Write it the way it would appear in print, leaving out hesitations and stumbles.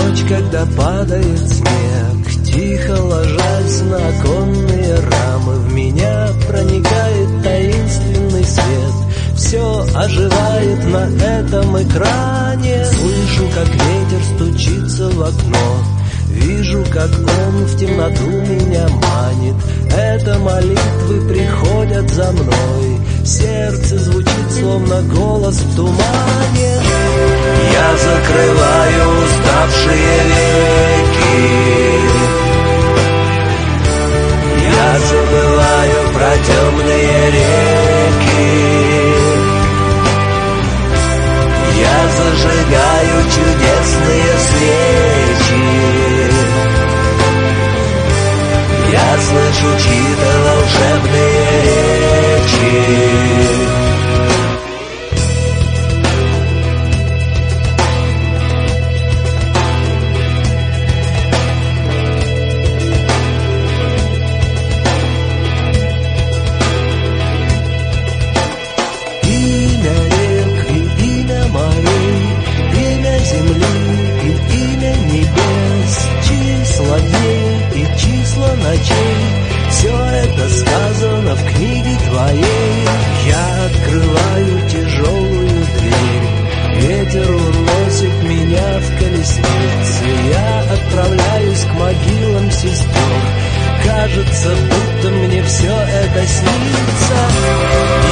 ночь, когда падает снег, тихо ложась на оконные рамы, в меня проникает таинственный свет. Все оживает на этом экране. Слышу, как ветер стучится в окно, вижу, как он в темноту меня манит. Это молитвы приходят за мной, сердце звучит словно голос в тумане. Я закрываю уставшие веки, я забываю про темные реки. Я зажигаю чудесные свечи, я слышу чьи-то волшебные речи. Все это сказано в книге твоей. Я открываю тяжелую дверь, ветер уносит меня в колеснице. Я отправляюсь к могилам сестер, кажется, будто мне все это снится.